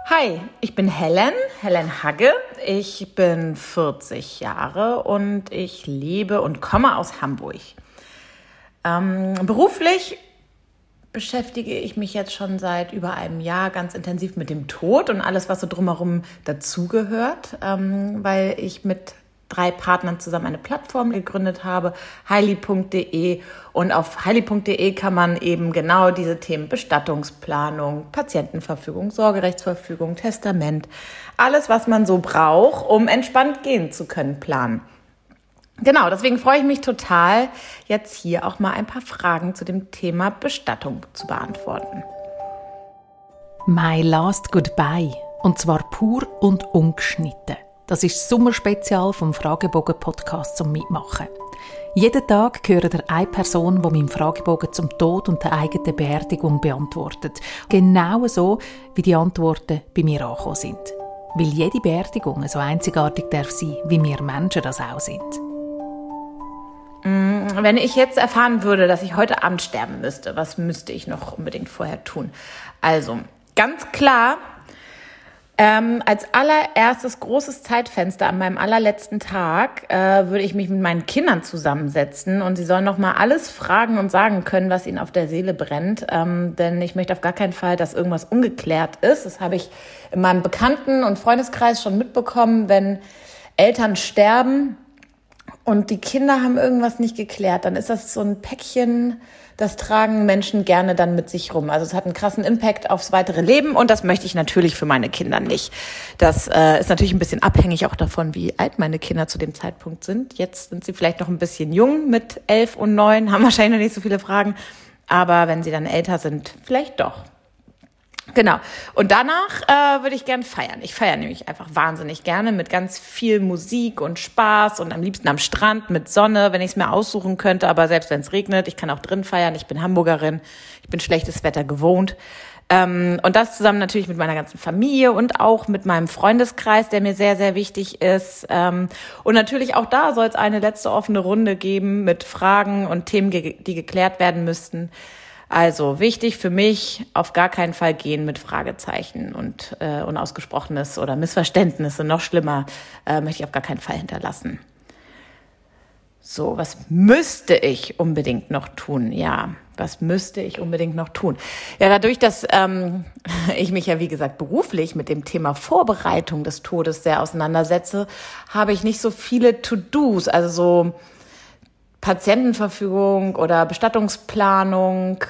Hi, ich bin Helen Hagge. Ich bin 40 Jahre und ich lebe und komme aus Hamburg. Beruflich beschäftige ich mich jetzt schon seit über einem Jahr ganz intensiv mit dem Tod und alles, was so drumherum dazugehört, weil ich mit 3 Partnern zusammen eine Plattform gegründet habe, heili.de, und auf heili.de kann man eben genau diese Themen Bestattungsplanung, Patientenverfügung, Sorgerechtsverfügung, Testament, alles, was man so braucht, um entspannt gehen zu können, planen. Genau, deswegen freue ich mich total, jetzt hier auch mal ein paar Fragen zu dem Thema Bestattung zu beantworten. My Last Goodbye, und zwar pur und ungeschnitten. Das ist das Sommerspezial vom Fragebogen-Podcast zum Mitmachen. Jeden Tag hört ihr eine Person, die meinen Fragebogen zum Tod und der eigenen Beerdigung beantwortet. Genau so, wie die Antworten bei mir angekommen sind. Weil jede Beerdigung so einzigartig darf sein, wie wir Menschen das auch sind. Wenn ich jetzt erfahren würde, dass ich heute Abend sterben müsste, was müsste ich noch unbedingt vorher tun? Also, ganz klar, als allererstes großes Zeitfenster an meinem allerletzten Tag würde ich mich mit meinen Kindern zusammensetzen und sie sollen noch mal alles fragen und sagen können, was ihnen auf der Seele brennt. Denn ich möchte auf gar keinen Fall, dass irgendwas ungeklärt ist. Das habe ich in meinem Bekannten- und Freundeskreis schon mitbekommen, wenn Eltern sterben und die Kinder haben irgendwas nicht geklärt, dann ist das so ein Päckchen, das tragen Menschen gerne dann mit sich rum. Also es hat einen krassen Impact aufs weitere Leben und das möchte ich natürlich für meine Kinder nicht. Das ist natürlich ein bisschen abhängig auch davon, wie alt meine Kinder zu dem Zeitpunkt sind. Jetzt sind sie vielleicht noch ein bisschen jung mit 11 und 9, haben wahrscheinlich noch nicht so viele Fragen. Aber wenn sie dann älter sind, vielleicht doch. Genau. Und danach würde ich gern feiern. Ich feiere nämlich einfach wahnsinnig gerne mit ganz viel Musik und Spaß und am liebsten am Strand mit Sonne, wenn ich es mir aussuchen könnte. Aber selbst wenn es regnet, ich kann auch drin feiern. Ich bin Hamburgerin. Ich bin schlechtes Wetter gewohnt. Und das zusammen natürlich mit meiner ganzen Familie und auch mit meinem Freundeskreis, der mir sehr, sehr wichtig ist. Und natürlich auch da soll es eine letzte offene Runde geben mit Fragen und Themen, die geklärt werden müssten. Also wichtig für mich, auf gar keinen Fall gehen mit Fragezeichen und Unausgesprochenes oder Missverständnisse. Noch schlimmer möchte ich auf gar keinen Fall hinterlassen. So, was müsste ich unbedingt noch tun? Ja, was müsste ich unbedingt noch tun? Ja, dadurch, dass ich mich ja, wie gesagt, beruflich mit dem Thema Vorbereitung des Todes sehr auseinandersetze, habe ich nicht so viele To-Dos, also so Patientenverfügung oder Bestattungsplanung,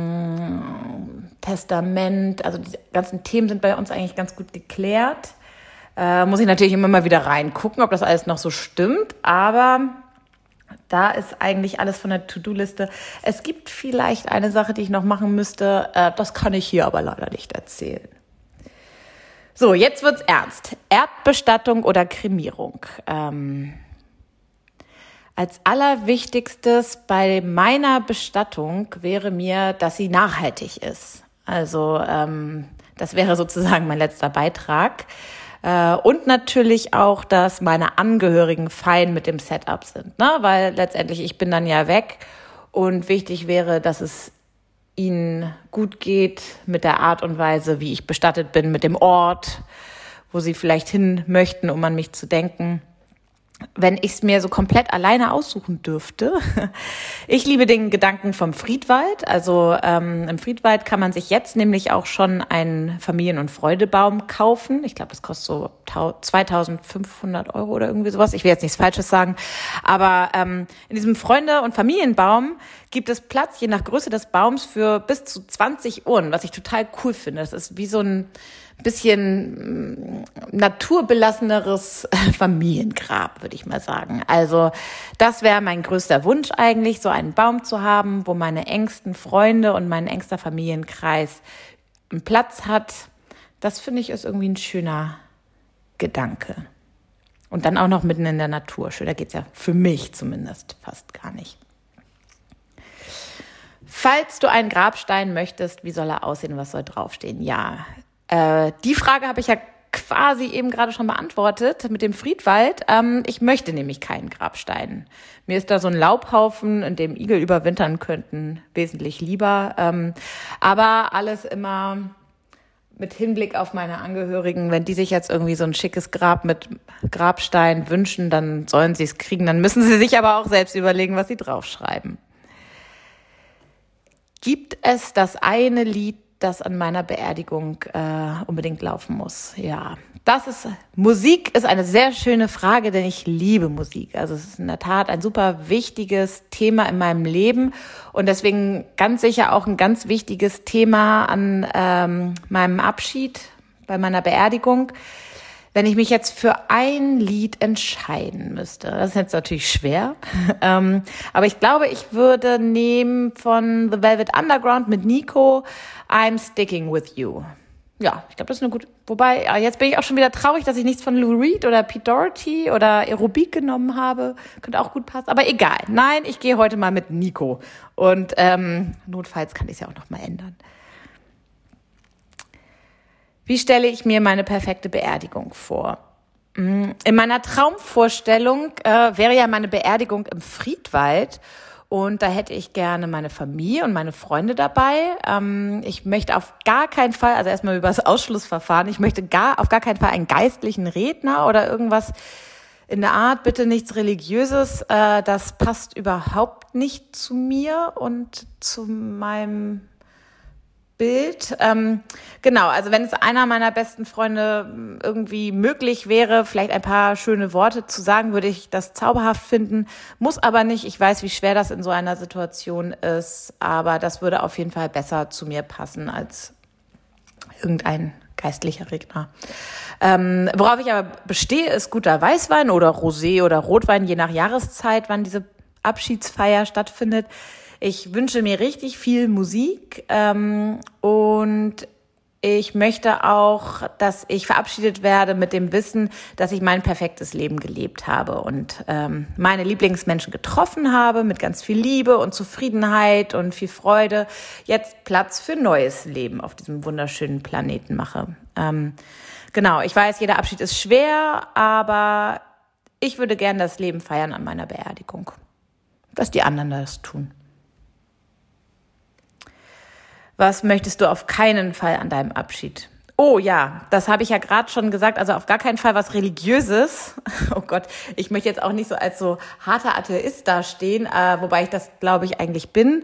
Testament, also die ganzen Themen sind bei uns eigentlich ganz gut geklärt. Muss ich natürlich immer mal wieder reingucken, ob das alles noch so stimmt, aber da ist eigentlich alles von der To-Do-Liste. Es gibt vielleicht eine Sache, die ich noch machen müsste, das kann ich hier aber leider nicht erzählen. So, jetzt wird's ernst. Erdbestattung oder Kremierung? Als allerwichtigstes bei meiner Bestattung wäre mir, dass sie nachhaltig ist. Also das wäre sozusagen mein letzter Beitrag. Und natürlich auch, dass meine Angehörigen fein mit dem Setup sind, ne? Weil letztendlich ich bin dann ja weg und wichtig wäre, dass es ihnen gut geht mit der Art und Weise, wie ich bestattet bin, mit dem Ort, wo sie vielleicht hin möchten, um an mich zu denken. Wenn ich es mir so komplett alleine aussuchen dürfte. Ich liebe den Gedanken vom Friedwald. Also im Friedwald kann man sich jetzt nämlich auch schon einen Familien- und Freudebaum kaufen. Ich glaube, das kostet so 2.500 € oder irgendwie sowas. Ich will jetzt nichts Falsches sagen. Aber in diesem Freunde- und Familienbaum gibt es Platz, je nach Größe des Baums, für bis zu 20 Urnen, was ich total cool finde. Das ist wie so ein bisschen naturbelasseneres Familiengrab, würde ich mal sagen. Also das wäre mein größter Wunsch eigentlich, so einen Baum zu haben, wo meine engsten Freunde und mein engster Familienkreis einen Platz hat. Das finde ich ist irgendwie ein schöner Gedanke. Und dann auch noch mitten in der Natur. Schöner geht's ja für mich zumindest fast gar nicht. Falls du einen Grabstein möchtest, wie soll er aussehen, was soll draufstehen? Ja, die Frage habe ich ja quasi eben gerade schon beantwortet mit dem Friedwald. Ich möchte nämlich keinen Grabstein. Mir ist da so ein Laubhaufen, in dem Igel überwintern könnten, wesentlich lieber. Aber alles immer mit Hinblick auf meine Angehörigen, wenn die sich jetzt irgendwie so ein schickes Grab mit Grabstein wünschen, dann sollen sie es kriegen. Dann müssen sie sich aber auch selbst überlegen, was sie draufschreiben. Gibt es das eine Lied, das an meiner Beerdigung unbedingt laufen muss? Ja, Musik ist eine sehr schöne Frage, denn ich liebe Musik. Also es ist in der Tat ein super wichtiges Thema in meinem Leben und deswegen ganz sicher auch ein ganz wichtiges Thema an meinem Abschied, bei meiner Beerdigung. Wenn ich mich jetzt für ein Lied entscheiden müsste, das ist jetzt natürlich schwer, aber ich glaube, ich würde nehmen von The Velvet Underground mit Nico, I'm Sticking With You. Ja, ich glaube, das ist eine gute, wobei, jetzt bin ich auch schon wieder traurig, dass ich nichts von Lou Reed oder Pete Doherty oder Aerobik genommen habe. Könnte auch gut passen, aber egal. Nein, ich gehe heute mal mit Nico und notfalls kann ich es ja auch noch mal ändern. Wie stelle ich mir meine perfekte Beerdigung vor? In meiner Traumvorstellung wäre ja meine Beerdigung im Friedwald und da hätte ich gerne meine Familie und meine Freunde dabei. Ich möchte auf gar keinen Fall, also erstmal über das Ausschlussverfahren, ich möchte auf gar keinen Fall einen geistlichen Redner oder irgendwas in der Art, bitte nichts Religiöses. Das passt überhaupt nicht zu mir und zu meinem Bild. Genau, also wenn es einer meiner besten Freunde irgendwie möglich wäre, vielleicht ein paar schöne Worte zu sagen, würde ich das zauberhaft finden, muss aber nicht. Ich weiß, wie schwer das in so einer Situation ist, aber das würde auf jeden Fall besser zu mir passen als irgendein geistlicher Redner. Worauf ich aber bestehe, ist guter Weißwein oder Rosé oder Rotwein, je nach Jahreszeit, wann diese Abschiedsfeier stattfindet. Ich wünsche mir richtig viel Musik und ich möchte auch, dass ich verabschiedet werde mit dem Wissen, dass ich mein perfektes Leben gelebt habe und meine Lieblingsmenschen getroffen habe mit ganz viel Liebe und Zufriedenheit und viel Freude. Jetzt Platz für neues Leben auf diesem wunderschönen Planeten mache. Genau, ich weiß, jeder Abschied ist schwer, aber ich würde gern das Leben feiern an meiner Beerdigung. Dass die anderen das tun. Was möchtest du auf keinen Fall an deinem Abschied? Oh ja, das habe ich ja gerade schon gesagt, also auf gar keinen Fall was Religiöses. Oh Gott, ich möchte jetzt auch nicht so als so harter Atheist dastehen, wobei ich das, glaube ich, eigentlich bin.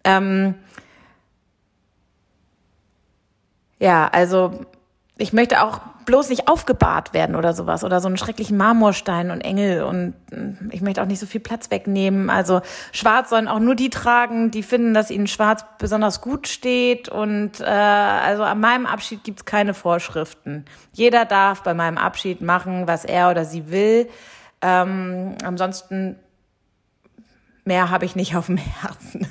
Ja, also ich möchte auch bloß nicht aufgebahrt werden oder sowas oder so einen schrecklichen Marmorstein und Engel und ich möchte auch nicht so viel Platz wegnehmen. Also schwarz sollen auch nur die tragen, die finden, dass ihnen schwarz besonders gut steht und also an meinem Abschied gibt's keine Vorschriften. Jeder darf bei meinem Abschied machen, was er oder sie will. Ansonsten mehr habe ich nicht auf dem Herzen.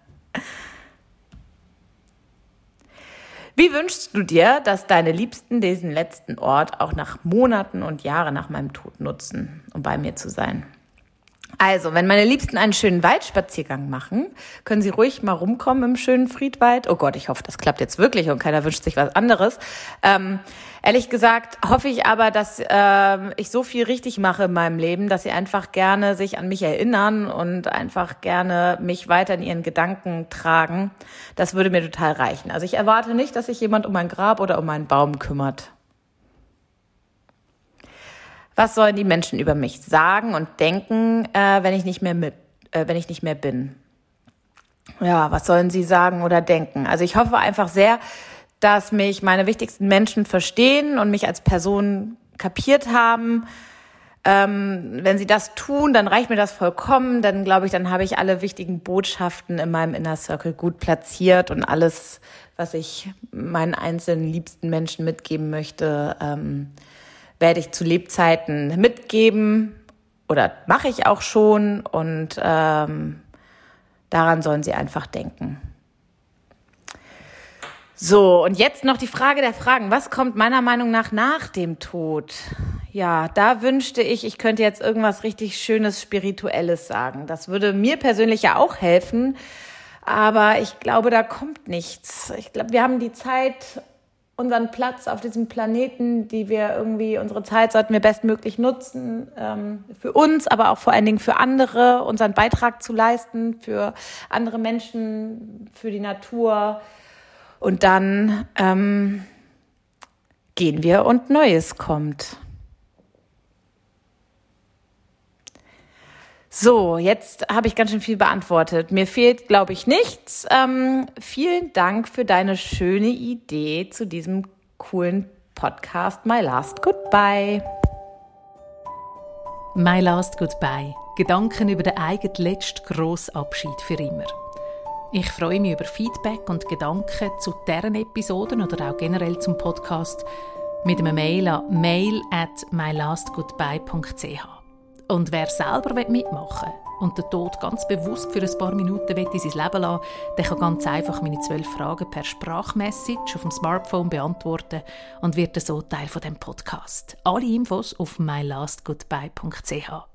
Wie wünschst du dir, dass deine Liebsten diesen letzten Ort auch nach Monaten und Jahren nach meinem Tod nutzen, um bei mir zu sein? Also, wenn meine Liebsten einen schönen Waldspaziergang machen, können sie ruhig mal rumkommen im schönen Friedwald. Oh Gott, ich hoffe, das klappt jetzt wirklich und keiner wünscht sich was anderes. Ehrlich gesagt hoffe ich aber, dass ich so viel richtig mache in meinem Leben, dass sie einfach gerne sich an mich erinnern und einfach gerne mich weiter in ihren Gedanken tragen. Das würde mir total reichen. Also ich erwarte nicht, dass sich jemand um mein Grab oder um meinen Baum kümmert. Was sollen die Menschen über mich sagen und denken, wenn ich nicht mehr bin? Ja, was sollen sie sagen oder denken? Also ich hoffe einfach sehr, dass mich meine wichtigsten Menschen verstehen und mich als Person kapiert haben. Wenn sie das tun, dann reicht mir das vollkommen. Dann glaube ich, dann habe ich alle wichtigen Botschaften in meinem Inner Circle gut platziert und alles, was ich meinen einzelnen liebsten Menschen mitgeben möchte, werde ich zu Lebzeiten mitgeben oder mache ich auch schon und daran sollen sie einfach denken. So, und jetzt noch die Frage der Fragen. Was kommt meiner Meinung nach dem Tod? Ja, da wünschte ich könnte jetzt irgendwas richtig Schönes, Spirituelles sagen. Das würde mir persönlich ja auch helfen, aber ich glaube, da kommt nichts. Ich glaube, wir haben die Zeit, unseren Platz auf diesem Planeten, unsere Zeit sollten wir bestmöglich nutzen, für uns, aber auch vor allen Dingen für andere, unseren Beitrag zu leisten, für andere Menschen, für die Natur. Und dann, gehen wir und Neues kommt. So, jetzt habe ich ganz schön viel beantwortet. Mir fehlt, glaube ich, nichts. Vielen Dank für deine schöne Idee zu diesem coolen Podcast My Last Goodbye. My Last Goodbye. Gedanken über den eigenen letzten grossen Abschied für immer. Ich freue mich über Feedback und Gedanken zu deren Episoden oder auch generell zum Podcast mit einem Mail an mail@mylastgoodbye.ch. Und wer selber mitmachen will und den Tod ganz bewusst für ein paar Minuten in sein Leben lassen, der kann ganz einfach meine 12 Fragen per Sprachmessage auf dem Smartphone beantworten und wird so Teil von dem Podcast. Alle Infos auf mylastgoodbye.ch.